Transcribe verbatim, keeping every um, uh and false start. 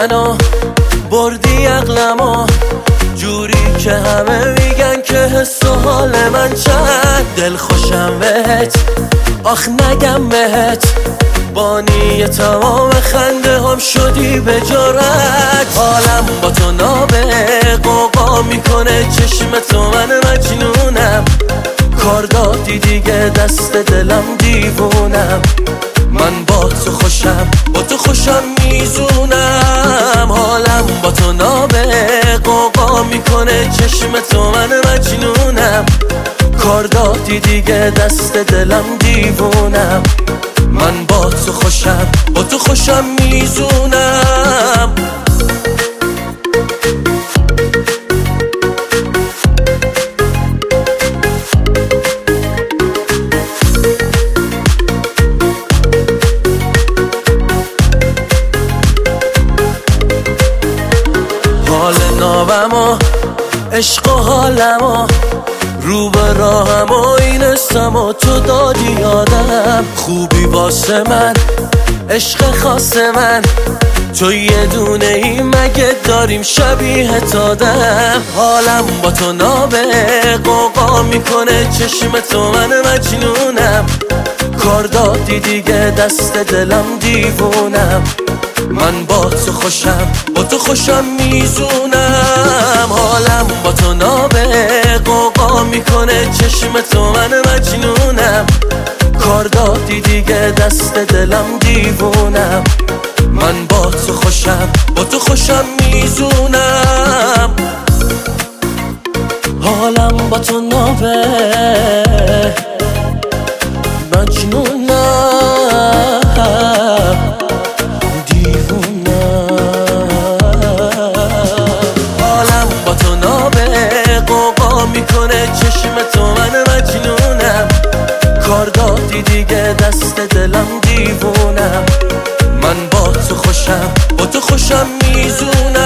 منو بردی عقلمو جوری که همه میگن که حس و حال من چند دل خوشم بهت آخ نگم بهت بانی تمام خنده هم شدی به جرأت حالم با تو نابه قوقا میکنه چشم تو من مجنونم کار دادی دیگه دست دلم دیوونم من با تو خوشم با تو خوشم میزونم حالم با تو نابه قوقا میکنه چشم تو من مجنونم کار دادی دیگه دست دلم دیوونم من با تو خوشم با تو خوشم میزونم حال نابم و عشق و حالم و رو به راهم و این اسم و تو دادی یادم خوبی واسه من عشق خاص من تو یه دونه ای مگه داریم شبیه تادم حالم با تو نابه قوقا میکنه چشم تو من مجنونم کار دادی دیگه دست دلم دیوونم من با تو خوشم با تو خوشم میزونم حالم با تو نابه قوقا میکنه چشم تو من مجنونم کار دادی دیگه دست دلم دیوونم من با تو خوشم با تو خوشم میزونم حالم با تو نابه مجنونم میکنه چشم تو من مجنونم کار دادی دیگه دست دلم دیوونم من با تو خوشم با تو خوشم میزونم